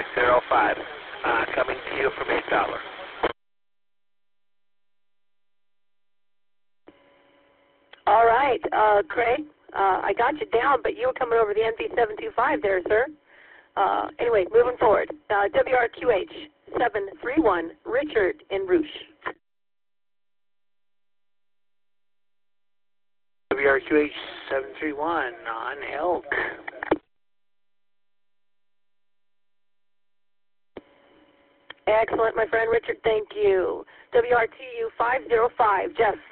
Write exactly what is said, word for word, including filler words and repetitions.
zero five, uh, coming to you from eight Dollar. All right, uh, Craig, uh, I got you down, but you were coming over the N V seven two five there, sir. Uh, anyway, moving forward, uh, W R Q H seven three one, Richard in Rouge. W R Q H seven three one on Elk. Excellent, my friend Richard, thank you. W R T U five zero five, Jeff.